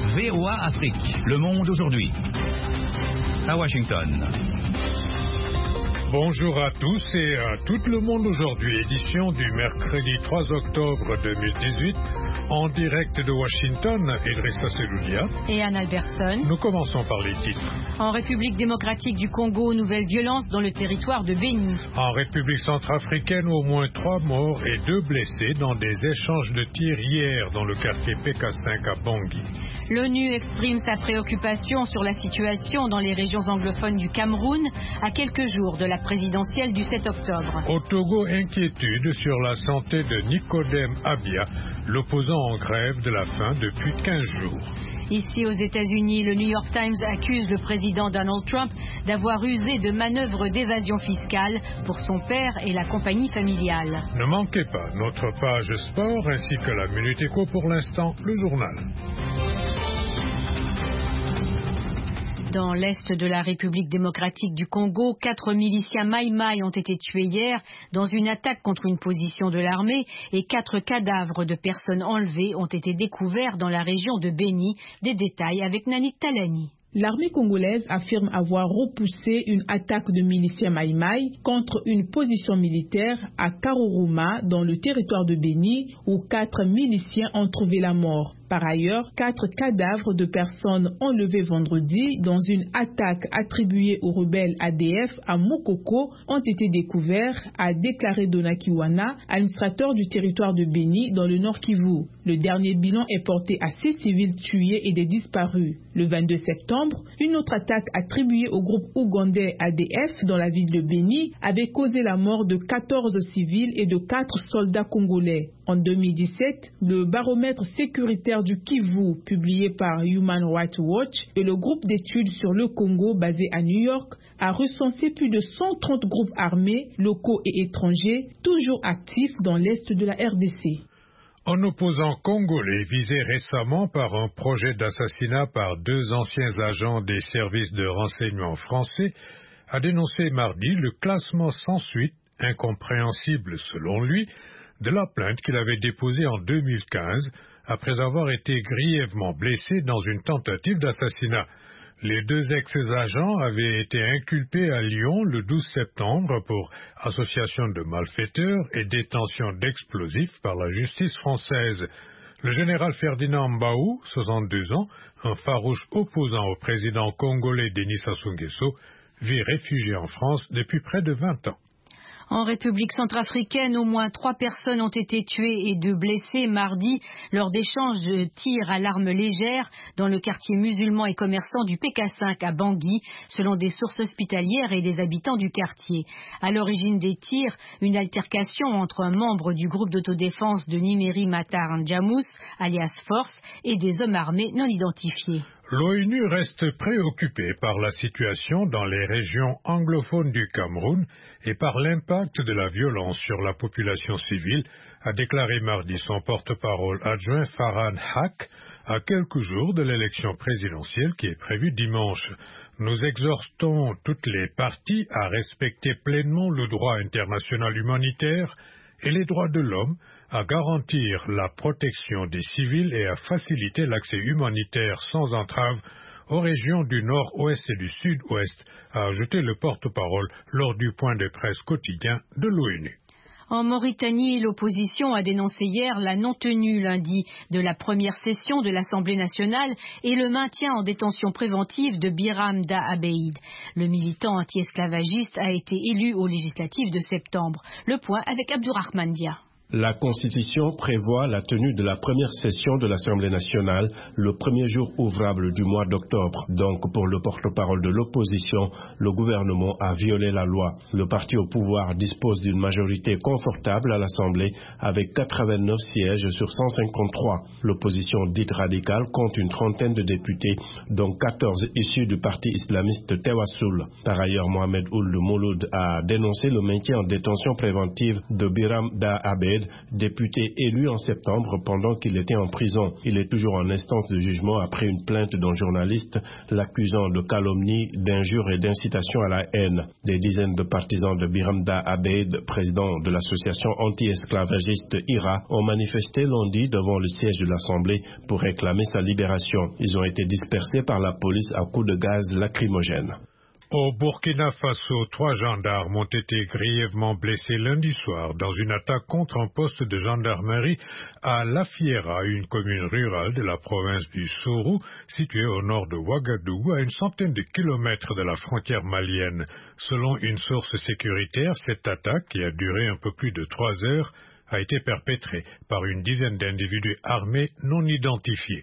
VOA Afrique, le monde aujourd'hui. À Washington. Bonjour à tous et à tout le monde aujourd'hui, édition du mercredi 3 octobre 2018, en direct de Washington, Idrissa Seloulia et Anne Albertson. Nous commençons par les titres. En République démocratique du Congo, nouvelle violence dans le territoire de Béni. En République centrafricaine, au moins 3 morts et 2 blessés dans des échanges de tirs hier dans le quartier PK5 à Bangui. L'ONU exprime sa préoccupation sur la situation dans les régions anglophones du Cameroun à quelques jours de la présidentielle du 7 octobre. Au Togo, inquiétude sur la santé de Nicodème Abia, l'opposant en grève de la faim depuis 15 jours. Ici aux États-Unis, le New York Times accuse le président Donald Trump d'avoir usé de manœuvres d'évasion fiscale pour son père et la compagnie familiale. Ne manquez pas notre page sport ainsi que la Minute Éco, pour l'instant, le journal. Dans l'est de la République démocratique du Congo, 4 miliciens Maï-Maï ont été tués hier dans une attaque contre une position de l'armée et 4 cadavres de personnes enlevées ont été découverts dans la région de Béni. Des détails avec Nanit Talani. L'armée congolaise affirme avoir repoussé une attaque de miliciens Maï-Maï contre une position militaire à Karuruma dans le territoire de Béni où 4 miliciens ont trouvé la mort. Par ailleurs, 4 cadavres de personnes enlevées vendredi dans une attaque attribuée aux rebelles ADF à Mokoko ont été découverts, a déclaré Dona Kiwana, administrateur du territoire de Béni dans le Nord Kivu. Le dernier bilan est porté à 6 civils tués et des disparus. Le 22 septembre, une autre attaque attribuée au groupe ougandais ADF dans la ville de Béni avait causé la mort de 14 civils et de 4 soldats congolais. En 2017, le baromètre sécuritaire du Kivu, publié par Human Rights Watch et le groupe d'études sur le Congo basé à New York, a recensé plus de 130 groupes armés, locaux et étrangers, toujours actifs dans l'est de la RDC. Un opposant congolais visé récemment par un projet d'assassinat par 2 anciens agents des services de renseignement français a dénoncé mardi le classement sans suite, incompréhensible selon lui, de la plainte qu'il avait déposée en 2015 après avoir été grièvement blessé dans une tentative d'assassinat. Les 2 ex-agents avaient été inculpés à Lyon le 12 septembre pour association de malfaiteurs et détention d'explosifs par la justice française. Le général Ferdinand Mbaou, 62 ans, un farouche opposant au président congolais Denis Sassou Nguesso, vit réfugié en France depuis près de 20 ans. En République centrafricaine, au moins 3 personnes ont été tuées et 2 blessées mardi lors d'échanges de tirs à l'arme légère dans le quartier musulman et commerçant du PK5 à Bangui, selon des sources hospitalières et des habitants du quartier. À l'origine des tirs, une altercation entre un membre du groupe d'autodéfense de Nimeri Matar Ndjamous, alias Force, et des hommes armés non identifiés. L'ONU reste préoccupée par la situation dans les régions anglophones du Cameroun et par l'impact de la violence sur la population civile, a déclaré mardi son porte-parole adjoint Farhan Haq, à quelques jours de l'élection présidentielle qui est prévue dimanche. Nous exhortons toutes les parties à respecter pleinement le droit international humanitaire et les droits de l'homme, à garantir la protection des civils et à faciliter l'accès humanitaire sans entrave aux régions du nord-ouest et du sud-ouest, a ajouté le porte-parole lors du point de presse quotidien de l'ONU. En Mauritanie, l'opposition a dénoncé hier la non-tenue lundi de la première session de l'Assemblée nationale et le maintien en détention préventive de Biram Da Abeid. Le militant anti-esclavagiste a été élu aux législatives de septembre. Le point avec Abdourahmane Dia. La Constitution prévoit la tenue de la première session de l'Assemblée nationale le premier jour ouvrable du mois d'octobre. Donc, pour le porte-parole de l'opposition, le gouvernement a violé la loi. Le parti au pouvoir dispose d'une majorité confortable à l'Assemblée avec 89 sièges sur 153. L'opposition dite radicale compte une trentaine de députés, dont 14 issus du parti islamiste Tewassoul. Par ailleurs, Mohamed Ould Mouloud a dénoncé le maintien en détention préventive de Biram Da Abeid Abed, député élu en septembre pendant qu'il était en prison. Il est toujours en instance de jugement après une plainte d'un journaliste l'accusant de calomnie, d'injures et d'incitation à la haine. Des dizaines de partisans de Biramda Abed, président de l'association anti-esclavagiste IRA, ont manifesté lundi devant le siège de l'Assemblée pour réclamer sa libération. Ils ont été dispersés par la police à coups de gaz lacrymogène. Au Burkina Faso, 3 gendarmes ont été grièvement blessés lundi soir dans une attaque contre un poste de gendarmerie à Lafiera, une commune rurale de la province du Sourou, située au nord de Ouagadougou, à une centaine de kilomètres de la frontière malienne. Selon une source sécuritaire, cette attaque, qui a duré un peu plus de 3 heures, a été perpétrée par une dizaine d'individus armés non identifiés.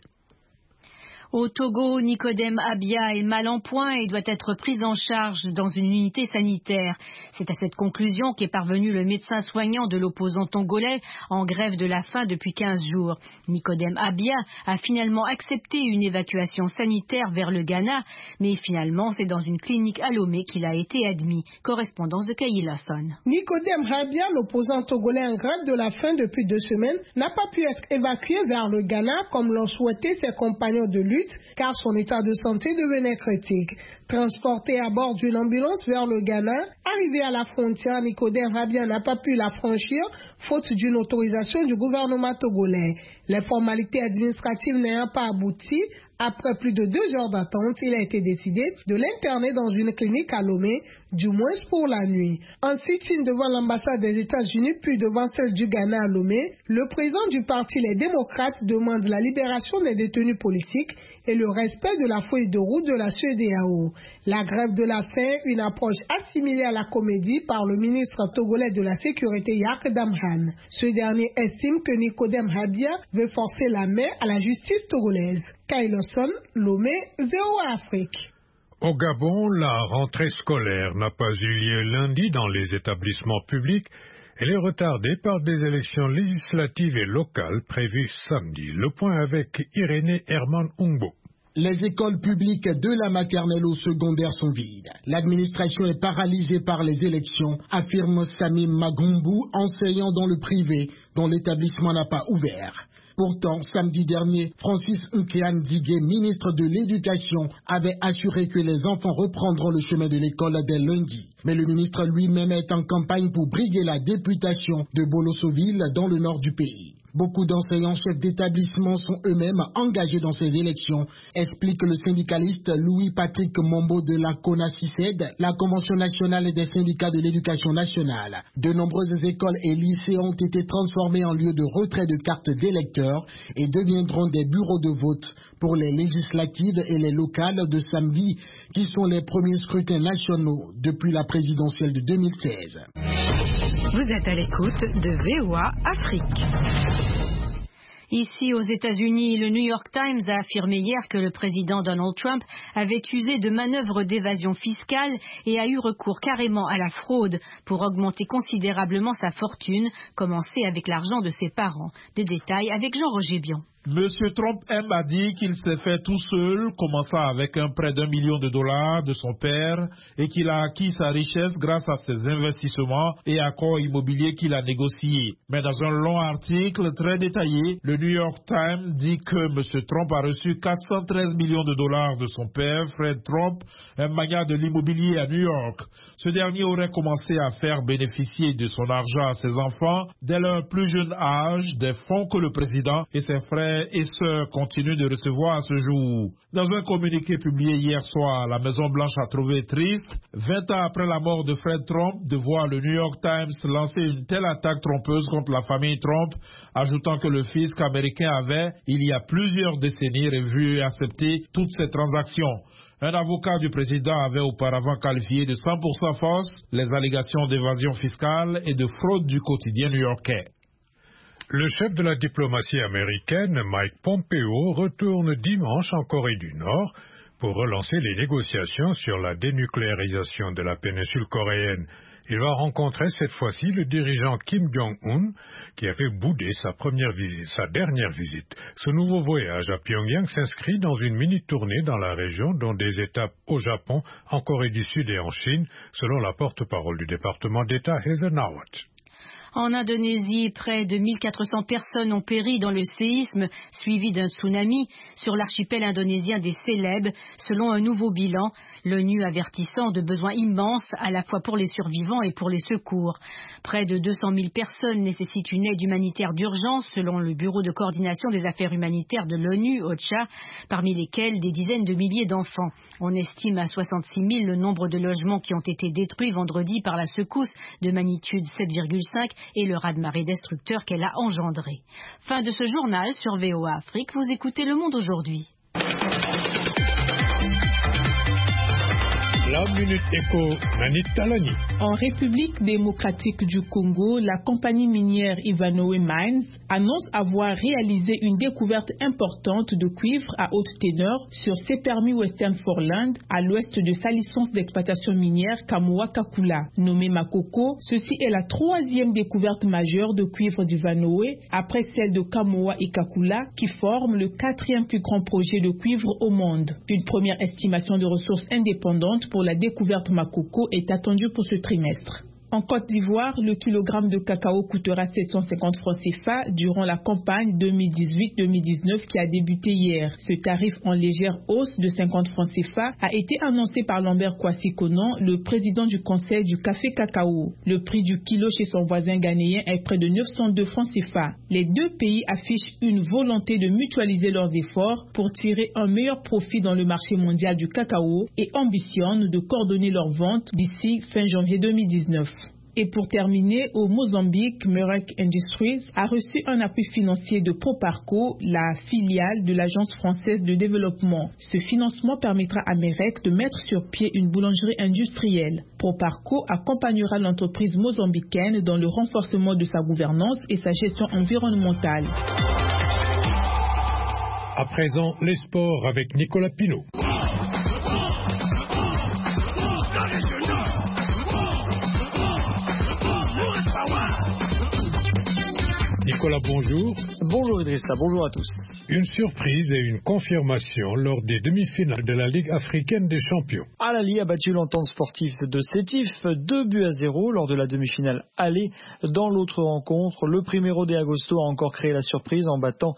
Au Togo, Nicodème Abia est mal en point et doit être pris en charge dans une unité sanitaire. C'est à cette conclusion qu'est parvenu le médecin soignant de l'opposant togolais en grève de la faim depuis 15 jours. Nicodème Abia a finalement accepté une évacuation sanitaire vers le Ghana, mais finalement c'est dans une clinique à Lomé qu'il a été admis. Correspondance de Kaïla Son. Nicodème Abia, l'opposant togolais en grève de la faim depuis 2 semaines, n'a pas pu être évacué vers le Ghana comme l'ont souhaité ses compagnons de lutte, car son état de santé devenait critique. Transporté à bord d'une ambulance vers le Ghana, arrivé à la frontière, Nicodème Abia n'a pas pu la franchir, faute d'une autorisation du gouvernement togolais. Les formalités administratives n'ayant pas abouti, après plus de 2 heures d'attente, il a été décidé de l'interner dans une clinique à Lomé, du moins pour la nuit. En sit-in devant l'ambassade des États-Unis puis devant celle du Ghana à Lomé, le président du parti Les Démocrates demande la libération des détenus politiques et le respect de la feuille de route de la CEDEAO. La grève de la faim, une approche assimilée à la comédie par le ministre togolais de la Sécurité Yak Damhan. Ce dernier estime que Nicodème Abia veut forcer la main à la justice togolaise. Kailoson, Lomé, VOA Afrique. Au Gabon, la rentrée scolaire n'a pas eu lieu lundi dans les établissements publics. Elle est retardée par des élections législatives et locales prévues samedi. Le point avec Irénée Herman Umbo. Les écoles publiques de la maternelle au secondaire sont vides. L'administration est paralysée par les élections, affirme Samim Magumbu, enseignant dans le privé, dont l'établissement n'a pas ouvert. Pourtant, samedi dernier, Francis Nkean Digué, ministre de l'Éducation, avait assuré que les enfants reprendront le chemin de l'école dès lundi. Mais le ministre lui-même est en campagne pour briguer la députation de Bolosoville dans le nord du pays. Beaucoup d'enseignants chefs d'établissement sont eux-mêmes engagés dans ces élections, explique le syndicaliste Louis-Patrick Mombo de la CONACICED, la Convention nationale des syndicats de l'éducation nationale. De nombreuses écoles et lycées ont été transformés en lieux de retrait de cartes d'électeurs et deviendront des bureaux de vote pour les législatives et les locales de samedi, qui sont les premiers scrutins nationaux depuis la présidentielle de 2016. Vous êtes à l'écoute de VOA Afrique. Ici, aux États-Unis, le New York Times a affirmé hier que le président Donald Trump avait usé de manœuvres d'évasion fiscale et a eu recours carrément à la fraude pour augmenter considérablement sa fortune, commencée avec l'argent de ses parents. Des détails avec Jean-Roger Bion. Monsieur Trump aime à dire qu'il s'est fait tout seul, commençant avec un prêt d'$1 million de son père et qu'il a acquis sa richesse grâce à ses investissements et accords immobiliers qu'il a négociés. Mais dans un long article très détaillé, le New York Times dit que Monsieur Trump a reçu $413 millions de son père, Fred Trump, un magnat de l'immobilier à New York. Ce dernier aurait commencé à faire bénéficier de son argent à ses enfants dès leur plus jeune âge des fonds que le président et ses frères et sœurs continuent de recevoir à ce jour. Dans un communiqué publié hier soir, la Maison-Blanche a trouvé triste, 20 ans après la mort de Fred Trump, de voir le New York Times lancer une telle attaque trompeuse contre la famille Trump, ajoutant que le fisc américain avait, il y a plusieurs décennies, revu et accepté toutes ces transactions. Un avocat du président avait auparavant qualifié de 100% fausses les allégations d'évasion fiscale et de fraude du quotidien new-yorkais. Le chef de la diplomatie américaine, Mike Pompeo, retourne dimanche en Corée du Nord pour relancer les négociations sur la dénucléarisation de la péninsule coréenne. Il va rencontrer cette fois-ci le dirigeant Kim Jong-un, qui a fait bouder sa dernière visite. Ce nouveau voyage à Pyongyang s'inscrit dans une mini-tournée dans la région, dont des étapes au Japon, en Corée du Sud et en Chine, selon la porte-parole du département d'État, Heather Nauert. En Indonésie, près de 1400 personnes ont péri dans le séisme suivi d'un tsunami sur l'archipel indonésien des Célèbes, selon un nouveau bilan, l'ONU avertissant de besoins immenses à la fois pour les survivants et pour les secours. Près de 200 000 personnes nécessitent une aide humanitaire d'urgence, selon le Bureau de coordination des affaires humanitaires de l'ONU, OCHA, parmi lesquels des dizaines de milliers d'enfants. On estime à 66 000 le nombre de logements qui ont été détruits vendredi par la secousse de magnitude 7,5 et le raz-de-marée destructeur qu'elle a engendré. Fin de ce journal sur VOA Afrique. Vous écoutez Le Monde aujourd'hui. La Minute Éco, Manit Talani. En République démocratique du Congo, la compagnie minière Ivanhoe Mines annonce avoir réalisé une découverte importante de cuivre à haute teneur sur ses permis Western Foreland à l'ouest de sa licence d'exploitation minière Kamoa-Kakula. Nommée Makoko, ceci est la troisième découverte majeure de cuivre d'Ivanhoe après celle de Kamoa et Kakula qui forment le quatrième plus grand projet de cuivre au monde. Une première estimation de ressources indépendantes pour la découverte Makoko est attendue pour ce trimestre. En Côte d'Ivoire, le kilogramme de cacao coûtera 750 francs CFA durant la campagne 2018-2019 qui a débuté hier. Ce tarif en légère hausse de 50 francs CFA a été annoncé par Lambert Kwasi Konan, le président du conseil du café cacao. Le prix du kilo chez son voisin ghanéen est près de 902 francs CFA. Les deux pays affichent une volonté de mutualiser leurs efforts pour tirer un meilleur profit dans le marché mondial du cacao et ambitionnent de coordonner leurs ventes d'ici fin janvier 2019. Et pour terminer, au Mozambique, Murek Industries a reçu un appui financier de Proparco, la filiale de l'Agence française de développement. Ce financement permettra à Murek de mettre sur pied une boulangerie industrielle. Proparco accompagnera l'entreprise mozambicaine dans le renforcement de sa gouvernance et sa gestion environnementale. À présent, les sports avec Nicolas Pinault. Nicolas, bonjour. Bonjour Idrissa, bonjour à tous. Une surprise et une confirmation lors des demi-finales de la Ligue africaine des champions. Al-Ahly a battu l'entente sportive de Sétif 2-0 lors de la demi-finale aller. Dans l'autre rencontre, le Primeiro de Agosto a encore créé la surprise en battant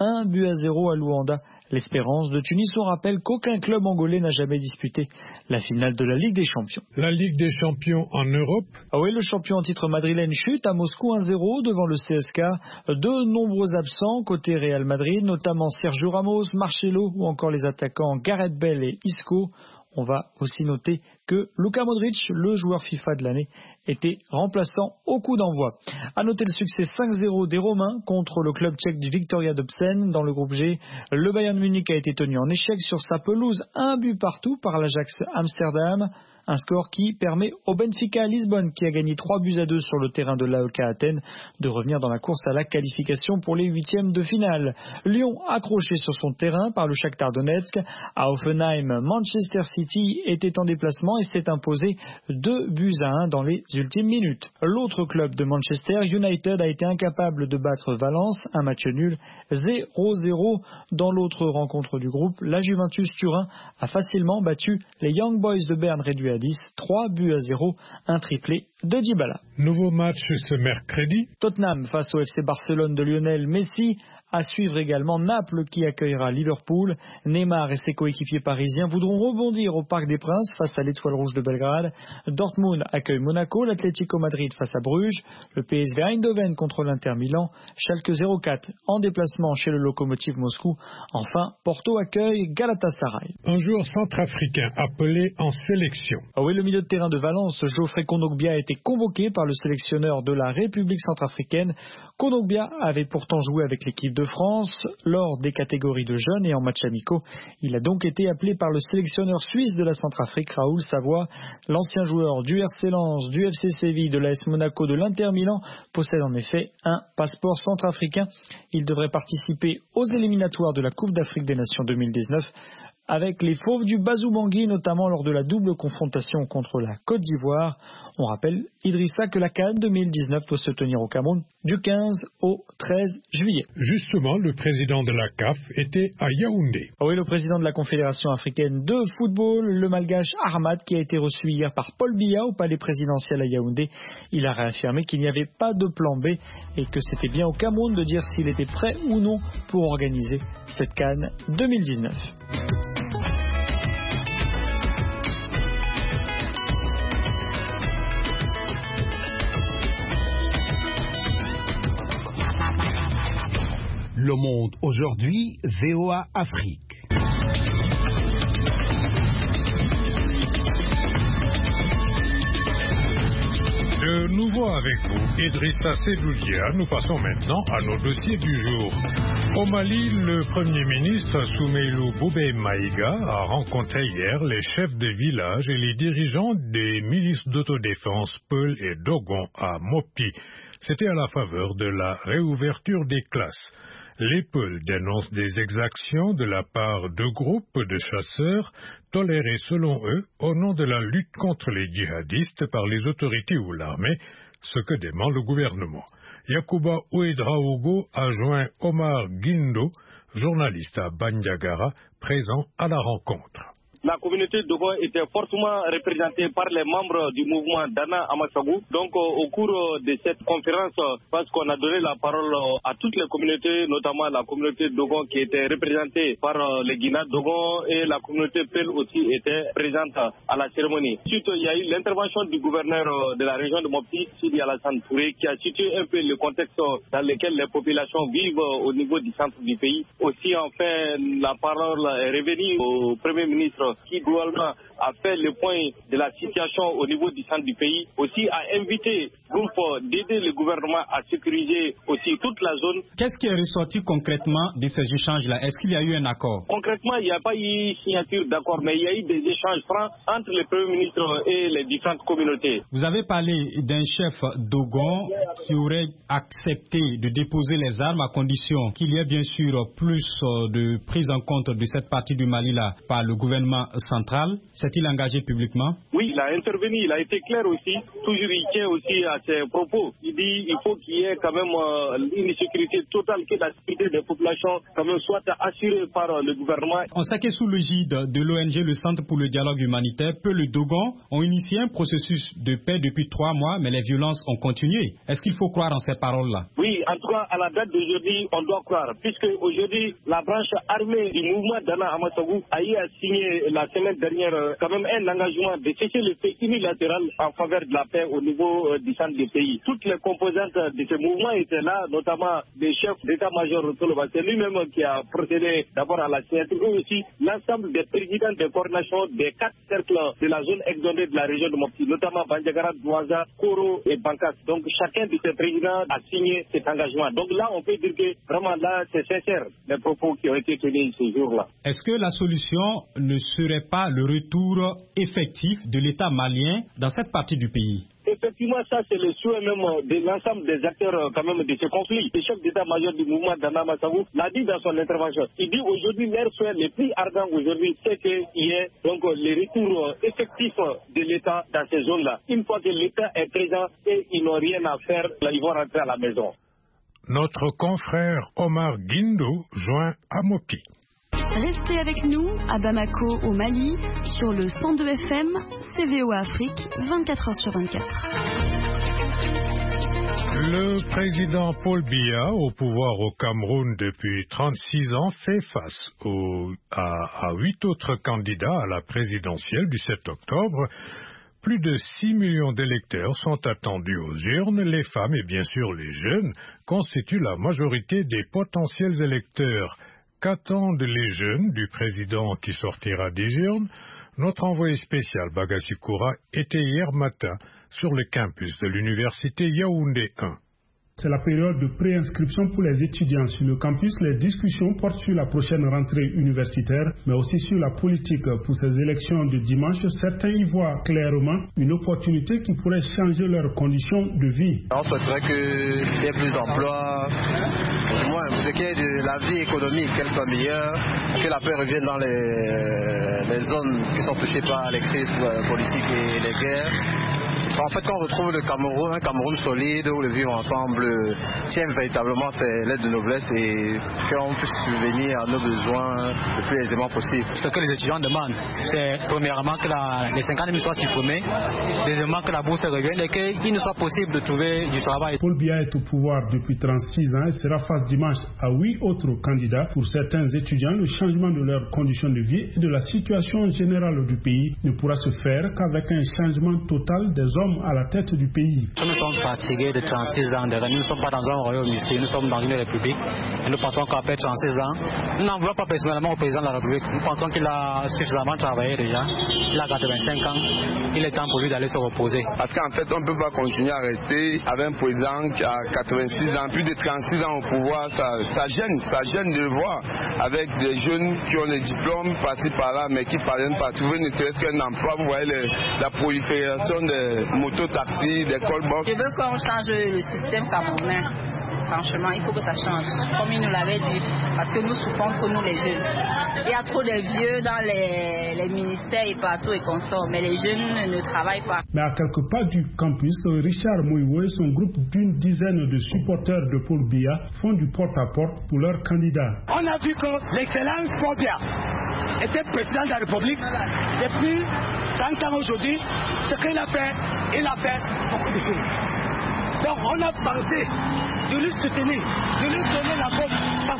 1-0 à Luanda. L'Espérance de Tunis, on rappelle qu'aucun club angolais n'a jamais disputé la finale de la Ligue des Champions. La Ligue des Champions en Europe. Ah oui, le champion en titre madrilène chute à Moscou 1-0 devant le CSK. De nombreux absents côté Real Madrid, notamment Sergio Ramos, Marcelo ou encore les attaquants Gareth Bale et Isco. On va aussi noter que Luka Modric, le joueur FIFA de l'année, était remplaçant au coup d'envoi. À noter le succès 5-0 des Romains contre le club tchèque du Viktoria Dobsen dans le groupe G. Le Bayern Munich a été tenu en échec sur sa pelouse, 1-1 par l'Ajax Amsterdam. Un score qui permet au Benfica Lisbonne, qui a gagné 3-2 sur le terrain de l'AEK Athènes, de revenir dans la course à la qualification pour les huitièmes de finale. Lyon, accroché sur son terrain par le Shakhtar Donetsk. À Hoffenheim, Manchester City était en déplacement et s'est imposé 2-1 dans les ultimes minutes. L'autre club de Manchester United a été incapable de battre Valence, un match nul 0-0. Dans l'autre rencontre du groupe, la Juventus Turin a facilement battu les Young Boys de Berne réduits à 10, 3-0, un triplé de Dybala. Nouveau match ce mercredi. Tottenham face au FC Barcelone de Lionel Messi. À suivre également Naples qui accueillera Liverpool. Neymar et ses coéquipiers parisiens voudront rebondir au Parc des Princes face à l'Étoile Rouge de Belgrade. Dortmund accueille Monaco, l'Atlético Madrid face à Bruges, le PSV Eindhoven contre l'Inter Milan, Schalke 04 en déplacement chez le Lokomotiv Moscou. Enfin, Porto accueille Galatasaray. Un joueur centrafricain appelé en sélection. Ah oui, le milieu de terrain de Valence, Geoffrey Kondogbia, a été convoqué par le sélectionneur de la République centrafricaine. Kondogbia avait pourtant joué avec l'équipe de France lors des catégories de jeunes et en matchs amicaux. Il a donc été appelé par le sélectionneur suisse de la Centrafrique, Raoul Savoie. L'ancien joueur du RC Lens, du FC Séville, de l'AS Monaco, de l'Inter Milan possède en effet un passeport centrafricain. Il devrait participer aux éliminatoires de la Coupe d'Afrique des Nations 2019. avec les fauves du Bazou-Bangui, notamment lors de la double confrontation contre la Côte d'Ivoire. On rappelle, Idrissa, que la CAN 2019 doit se tenir au Cameroun du 15 au 13 juillet. Justement, le président de la CAF était à Yaoundé. Oui, le président de la Confédération africaine de football, le malgache Ahmad, qui a été reçu hier par Paul Biya au palais présidentiel à Yaoundé. Il a réaffirmé qu'il n'y avait pas de plan B et que c'était bien au Cameroun de dire s'il était prêt ou non pour organiser cette CAN 2019. Le Monde aujourd'hui, VOA Afrique. De nouveau avec vous, Idrissa Seloulia. Nous passons maintenant à nos dossiers du jour. Au Mali, le Premier ministre Soumeilou Boubèye Maïga a rencontré hier les chefs de village et les dirigeants des milices d'autodéfense Peul et Dogon à Mopi. C'était à la faveur de la réouverture des classes. Les Peuls dénoncent des exactions de la part de groupes de chasseurs tolérés selon eux au nom de la lutte contre les djihadistes par les autorités ou l'armée, ce que demande le gouvernement. Yacouba Ouedraogo a joint Omar Guindo, journaliste à Bandiagara, présent à la rencontre. La communauté Dogon était fortement représentée par les membres du mouvement Dana Amasabou. Donc au cours de cette conférence, parce qu'on a donné la parole à toutes les communautés, notamment la communauté Dogon qui était représentée par les Guina Dogon et la communauté Pel aussi était présente à la cérémonie. Ensuite, il y a eu l'intervention du gouverneur de la région de Mopti, Sidi Alassane Touré, qui a situé un peu le contexte dans lequel les populations vivent au niveau du centre du pays. Aussi, enfin, la parole est revenue au Premier ministre qui globalement a fait le point de la situation au niveau du centre du pays, aussi a invité le groupe d'aider le gouvernement à sécuriser aussi toute la zone. Qu'est-ce qui est ressorti concrètement de ces échanges-là? Est-ce qu'il y a eu un accord? Concrètement, il n'y a pas eu signature d'accord, mais il y a eu des échanges francs entre le Premier ministre et les différentes communautés. Vous avez parlé d'un chef Dogon qui aurait accepté de déposer les armes à condition qu'il y ait bien sûr plus de prise en compte de cette partie du Mali-là par le gouvernement central. S'est-il engagé publiquement? Oui, il a intervenu, il a été clair aussi. Toujours il tient aussi à ses propos. Il dit qu'il faut qu'il y ait quand même une sécurité totale, que la sécurité des populations quand même soit assurée par le gouvernement. On sait que sous l'égide de l'ONG, le Centre pour le dialogue humanitaire, Peul et Dogon ont initié un processus de paix depuis 3 mois, mais les violences ont continué. Est-ce qu'il faut croire en ces paroles-là? Oui, en tout cas, à la date d'aujourd'hui, on doit croire, puisque aujourd'hui, la branche armée du mouvement Dana Amasabou a signé la semaine dernière quand même un engagement de cesser le fait unilatéral en faveur de la paix au niveau du centre du pays. Toutes les composantes de ce mouvement étaient là, notamment des chefs d'état-major. C'est lui-même qui a procédé d'abord à la signature, et aussi l'ensemble des présidents des coordinations des 4 cercles de la zone exondée de la région de Mopti, notamment Bandiagara, Douaza, Koro et Bankas. Donc chacun de ces présidents a signé cet engagement. Donc là, on peut dire que vraiment là, c'est sincère les propos qui ont été tenus ce jour-là. Est-ce que la solution ne serait pas le retour effectif de l'État malien dans cette partie du pays? Effectivement, ça c'est le souhait même de l'ensemble des acteurs quand même de ce conflit. Le chef d'état-major du mouvement Dana Amasabou l'a dit dans son intervention. Il dit aujourd'hui, leur souhait le plus ardent aujourd'hui, c'est qu'il y ait donc le retour effectif de l'État dans ces zones-là. Une fois que l'État est présent et ils n'ont rien à faire, là, ils vont rentrer à la maison. Notre confrère Omar Guindo joint à Mopi. Restez avec nous à Bamako au Mali sur le 102 FM, VOA Afrique, 24h sur 24. Le président Paul Biya, au pouvoir au Cameroun depuis 36 ans, fait face à 8 autres candidats à la présidentielle du 7 octobre. Plus de 6 millions d'électeurs sont attendus aux urnes. Les femmes et bien sûr les jeunes constituent la majorité des potentiels électeurs. Qu'attendent les jeunes du président qui sortira des urnes? Notre envoyé spécial Bagassi Koura était hier matin sur le campus de l'université Yaoundé 1. C'est la période de préinscription pour les étudiants sur le campus. Les discussions portent sur la prochaine rentrée universitaire, mais aussi sur la politique pour ces élections de dimanche. Certains y voient clairement une opportunité qui pourrait changer leurs conditions de vie. On souhaiterait qu'il y ait plus d'emplois, au moins ce qui est de la vie économique, qu'elle soit meilleure, que la paix revienne dans les zones qui sont touchées par les crises politiques et les guerres. En fait, quand on retrouve le Cameroun, un Cameroun solide où le vivre ensemble tient véritablement c'est l'aide de noblesse et qu'on puisse subvenir à nos besoins le plus aisément possible. Ce que les étudiants demandent, c'est premièrement que les 50 000 soient supprimés, deuxièmement que la bourse revienne et qu'il ne soit possible de trouver du travail. Paul Biya est au pouvoir depuis 36 ans et sera face dimanche à 8 autres candidats. Pour certains étudiants, le changement de leurs conditions de vie et de la situation générale du pays ne pourra se faire qu'avec un changement total des hommes à la tête du pays. Nous sommes fatigués de 36 ans. Nous ne sommes pas dans un royaume ici, nous sommes dans une république. Et nous pensons qu'après 36 ans, nous n'en voulons pas personnellement au président de la République. Nous pensons qu'il a suffisamment travaillé déjà. Il a 85 ans. Il est temps pour lui d'aller se reposer. Parce qu'en fait, on ne peut pas continuer à rester avec un président qui a 86 ans, plus de 36 ans au pouvoir. Ça gêne de le voir avec des jeunes qui ont des diplômes par-ci par-là, mais qui ne parviennent pas à trouver ne serait-ce qu'un emploi. Vous voyez la prolifération des moto-taxis, des call-box. Je veux qu'on change le système camerounais. Franchement, il faut que ça change, comme il nous l'avait dit, parce que nous souffrons trop, nous les jeunes. Il y a trop de vieux dans les ministères et partout et consorts, mais les jeunes ne travaillent pas. Mais à quelques pas du campus, Richard Mouiwo et son groupe d'une dizaine de supporters de Paul Biya font du porte-à-porte pour leur candidat. On a vu que l'excellence Paul Biya était président de la République depuis 30 ans aujourd'hui. Ce qu'il a fait, il a fait beaucoup de choses. Donc on a pensé de lui soutenir, de lui donner la vote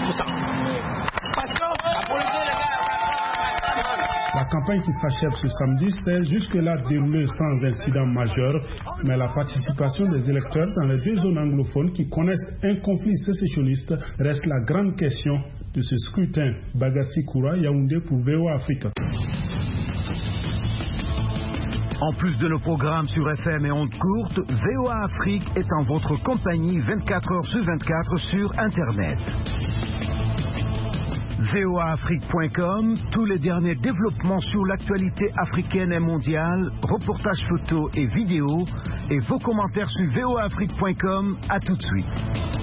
100%. Parce que la campagne qui s'achève ce samedi s'est jusque-là déroulée sans incident majeur, mais la participation des électeurs dans les deux zones anglophones qui connaissent un conflit sécessionniste reste la grande question de ce scrutin. Bagassi Koura, Yaoundé pour VOA Afrique. En plus de nos programmes sur FM et ondes courtes, VOA Afrique est en votre compagnie 24 heures sur 24 sur Internet. voaafrique.com, tous les derniers développements sur l'actualité africaine et mondiale, reportages photos et vidéos, et vos commentaires sur voaafrique.com. À tout de suite.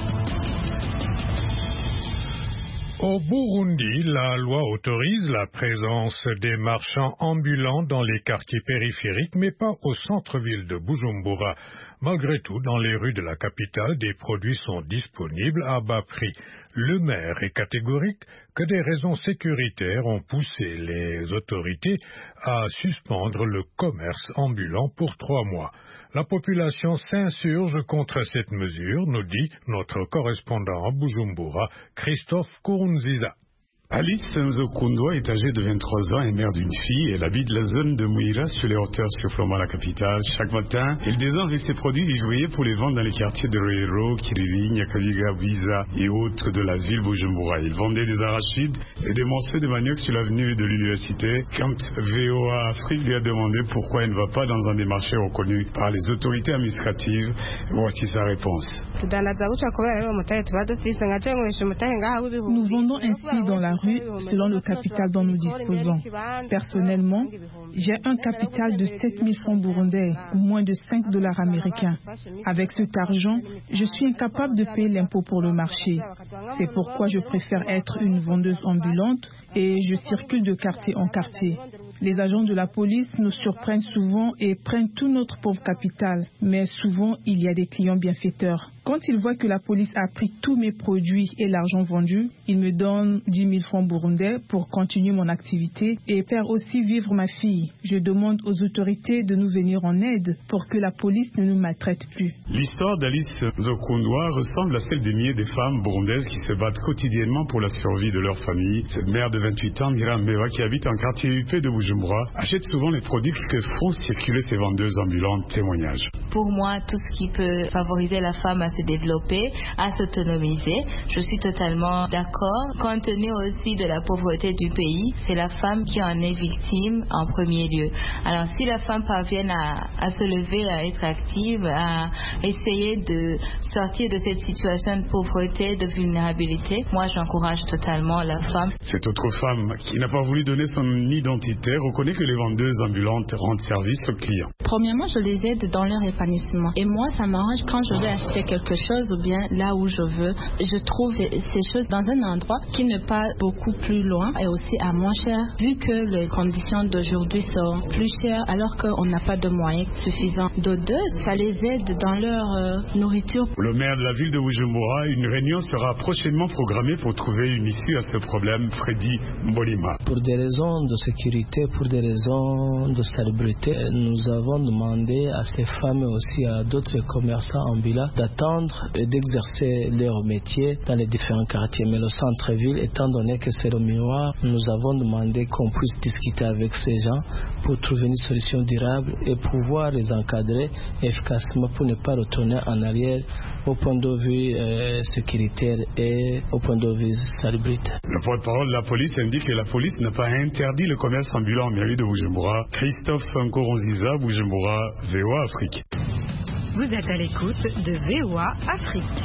Au Burundi, la loi autorise la présence des marchands ambulants dans les quartiers périphériques, mais pas au centre-ville de Bujumbura. Malgré tout, dans les rues de la capitale, des produits sont disponibles à bas prix. Le maire est catégorique que des raisons sécuritaires ont poussé les autorités à suspendre le commerce ambulant pour 3 mois. La population s'insurge contre cette mesure, nous dit notre correspondant à Bujumbura, Christophe Kourunziza. Alice Nzokundwa est âgée de 23 ans et mère d'une fille. Elle habite la zone de Mouira sur les hauteurs surplombant la capitale. Chaque matin, elle désenre ses produits livrés pour les vendre dans les quartiers de Roero, Kiriri, Nyakabiga, Biza et autres de la ville Bujumbura. Il vendait des arachides et des morceaux de manioc sur l'avenue de l'université. Quand VOA Afrique lui a demandé pourquoi elle ne va pas dans un des marchés reconnus par les autorités administratives, voici sa réponse. Nous vendons ainsi dans la rue selon le capital dont nous disposons. Personnellement, j'ai un capital de 7 000 francs burundais ou moins de 5 $ américains. Avec cet argent, je suis incapable de payer l'impôt pour le marché. C'est pourquoi je préfère être une vendeuse ambulante et je circule de quartier en quartier. Les agents de la police nous surprennent souvent et prennent tout notre pauvre capital, mais souvent il y a des clients bienfaiteurs. Quand ils voient que la police a pris tous mes produits et l'argent vendu, ils me donnent 10 000 francs burundais pour continuer mon activité et faire aussi vivre ma fille. Je demande aux autorités de nous venir en aide pour que la police ne nous maltraite plus. L'histoire d'Alice Nzokundwa ressemble à celle des milliers de femmes burundaises qui se battent quotidiennement pour la survie de leur famille. Cette mère de 28 ans, Mirambeva, qui habite en quartier UP de Bujumbura, achète souvent les produits que font circuler ces vendeuses ambulantes. Témoignage. pour moi, tout ce qui peut favoriser la femme à se développer, à s'autonomiser. Je suis totalement d'accord. Compte tenu aussi de la pauvreté du pays, c'est la femme qui en est victime en premier lieu. Alors si la femme parvient à se lever, à être active, à essayer de sortir de cette situation de pauvreté, de vulnérabilité, moi j'encourage totalement la femme. Cette autre femme, qui n'a pas voulu donner son identité, reconnaît que les vendeuses ambulantes rendent service aux clients. Premièrement, je les aide dans leur épanouissement. Et moi, ça m'arrange quand je veux acheter quelque chose ou bien là où je veux. Je trouve ces choses dans un endroit qui n'est pas beaucoup plus loin et aussi à moins cher, vu que les conditions d'aujourd'hui sont plus chères alors qu'on n'a pas de moyens suffisants. De deux, ça les aide dans leur nourriture. Le maire de la ville de Bujumbura, une réunion sera prochainement programmée pour trouver une issue à ce problème, Freddy Mbolima. Pour des raisons de sécurité, pour des raisons de salubrité, nous avons demandé à ces femmes et aussi à d'autres commerçants ambulants d'attendre et d'exercer leur métier dans les différents quartiers. Mais le centre-ville, étant donné que c'est le miroir, nous avons demandé qu'on puisse discuter avec ces gens pour trouver une solution durable et pouvoir les encadrer efficacement pour ne pas retourner en arrière au point de vue sécuritaire et au point de vue salubrité. Le porte-parole de la police indique que la police n'a pas interdit le commerce ambulant en mairie de Bujumbura. Christophe Nkoronziza, Bujumbura, VOA Afrique. Vous êtes à l'écoute de VOA Afrique.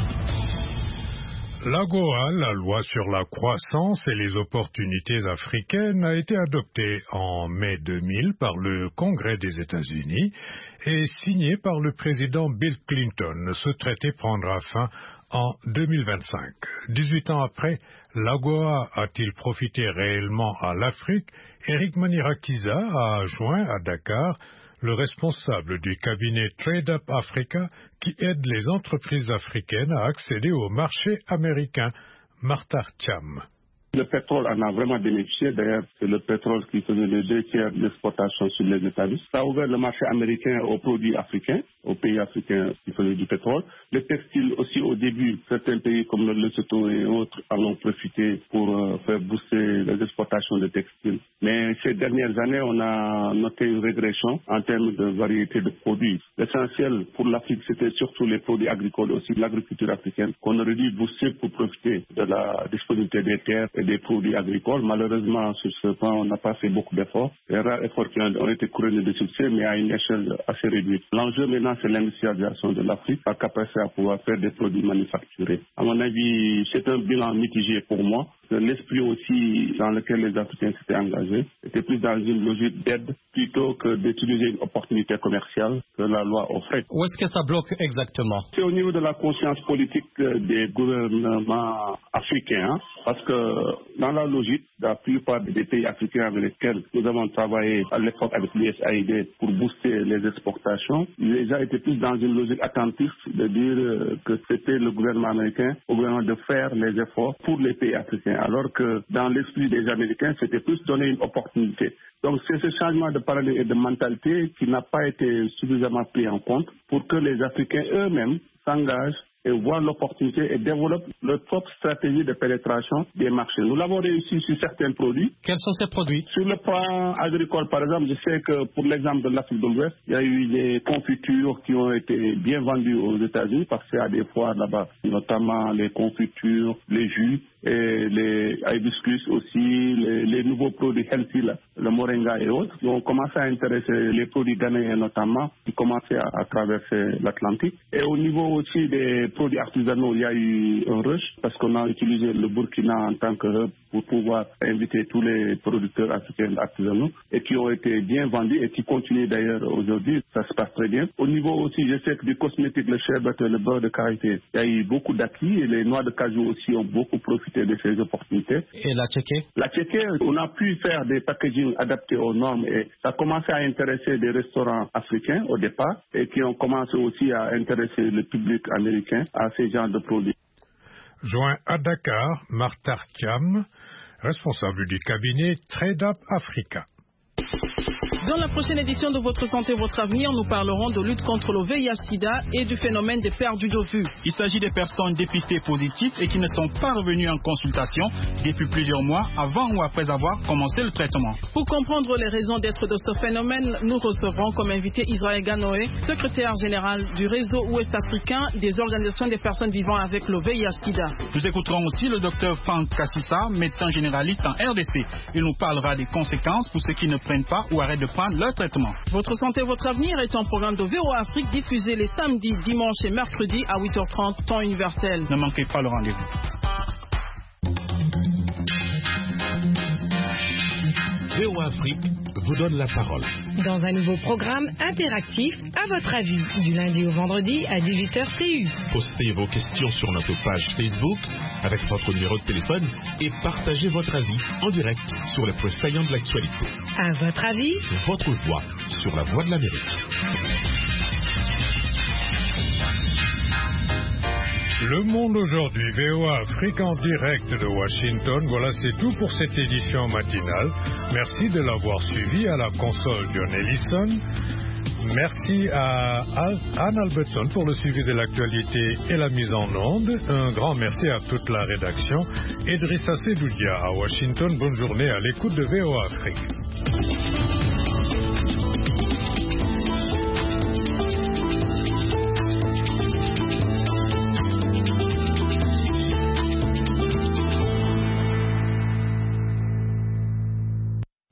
L'AGOA, la loi sur la croissance et les opportunités africaines, a été adoptée en mai 2000 par le Congrès des États-Unis et signée par le président Bill Clinton. Ce traité prendra fin en 2025. 18 ans après, l'AGOA a-t-il profité réellement à l'Afrique? Eric Manirakiza a joint à Dakar le responsable du cabinet Trade Up Africa qui aide les entreprises africaines à accéder au marché américain, Martar Thiam. Le pétrole en a vraiment bénéficié. D'ailleurs, c'est le pétrole qui faisait les 2/3 de l'exportation sur les États-Unis. Ça a ouvert le marché américain aux produits africains, aux pays africains qui faisaient du pétrole. Le textile aussi au début, certains pays comme le Lesotho et autres en ont profité pour faire booster les exportations de textiles. Mais ces dernières années, on a noté une régression en termes de variété de produits. L'essentiel pour l'Afrique, c'était surtout les produits agricoles, aussi l'agriculture africaine, qu'on aurait dû booster pour profiter de la disponibilité des terres et des produits agricoles. Malheureusement, sur ce point, on n'a pas fait beaucoup d'efforts. Les rares efforts qui ont été couronnés de succès, mais à une échelle assez réduite. L'enjeu maintenant, c'est l'industrialisation de l'Afrique, la capacité à pouvoir faire des produits manufacturés. À mon avis, c'est un bilan mitigé pour moi. L'esprit aussi dans lequel les Africains s'étaient engagés était plus dans une logique d'aide plutôt que d'utiliser une opportunité commerciale que la loi offrait. Où est-ce que ça bloque exactement? C'est au niveau de la conscience politique des gouvernements africains, parce que dans la logique, la plupart des pays africains avec lesquels nous avons travaillé à l'époque avec l'USAID pour booster les exportations, les gens étaient plus dans une logique attentiste de dire que c'était le gouvernement américain, au gouvernement de faire les efforts pour les pays africains. Alors que dans l'esprit des Américains, c'était plus donner une opportunité. Donc c'est ce changement de paradigme et de mentalité qui n'a pas été suffisamment pris en compte pour que les Africains eux-mêmes s'engagent et voient l'opportunité et développent leur propre stratégie de pénétration des marchés. Nous l'avons réussi sur certains produits. Quels sont ces produits? Sur le plan agricole, par exemple, je sais que pour l'exemple de l'Afrique de l'Ouest, il y a eu des confitures qui ont été bien vendues aux États-Unis parce qu'il y a des foires là-bas, notamment les confitures, les jus et les hibiscus aussi, les nouveaux produits healthy, là, le moringa et autres. On commence à intéresser les produits ghanéens notamment qui commençaient à traverser l'Atlantique. Et au niveau aussi des produits artisanaux, il y a eu un rush parce qu'on a utilisé le Burkina en tant que hub pour pouvoir inviter tous les producteurs africains artisanaux et qui ont été bien vendus et qui continuent d'ailleurs aujourd'hui. Ça se passe très bien. Au niveau aussi, je sais que du cosmétique, le sherbet et le beurre de karité, il y a eu beaucoup d'acquis et les noix de cajou aussi ont beaucoup profité de ces opportunités. Et la tchéké? La tchéké, on a pu faire des packaging adaptés aux normes et ça a commencé à intéresser des restaurants africains au départ et qui ont commencé aussi à intéresser le public américain à ces genres de produits. Joint à Dakar, Martar Thiam, responsable du cabinet Trade Up Africa. Dans la prochaine édition de Votre Santé, Votre Avenir, nous parlerons de lutte contre le VIH-Sida et du phénomène des perdus de vue. Il s'agit des personnes dépistées positives et qui ne sont pas revenues en consultation depuis plusieurs mois avant ou après avoir commencé le traitement. Pour comprendre les raisons d'être de ce phénomène, nous recevrons comme invité Israël Ganoé, secrétaire général du réseau ouest-africain des organisations des personnes vivant avec le VIH-Sida. Nous écouterons aussi le docteur Franck Kassissa, médecin généraliste en RDC. Il nous parlera des conséquences pour ceux qui ne prennent pas ou arrêtent de prendre leur traitement. Votre santé, votre avenir est un programme de VOA Afrique diffusé les samedis, dimanches et mercredis à 8h30, temps universel. Ne manquez pas le rendez-vous. VOA Afrique vous donne la parole. Dans un nouveau programme interactif, à votre avis, du lundi au vendredi à 18h TU. Postez vos questions sur notre page Facebook avec votre numéro de téléphone et partagez votre avis en direct sur les points saillants de l'actualité. À votre avis, votre voix sur la Voix de l'Amérique. Le Monde aujourd'hui, VOA Afrique en direct de Washington. Voilà, c'est tout pour cette édition matinale. Merci de l'avoir suivi à la console John Ellison. Merci à Anne Albertson pour le suivi de l'actualité et la mise en onde. Un grand merci à toute la rédaction. Idrissa Sedoudia à Washington. Bonne journée à l'écoute de VOA Afrique.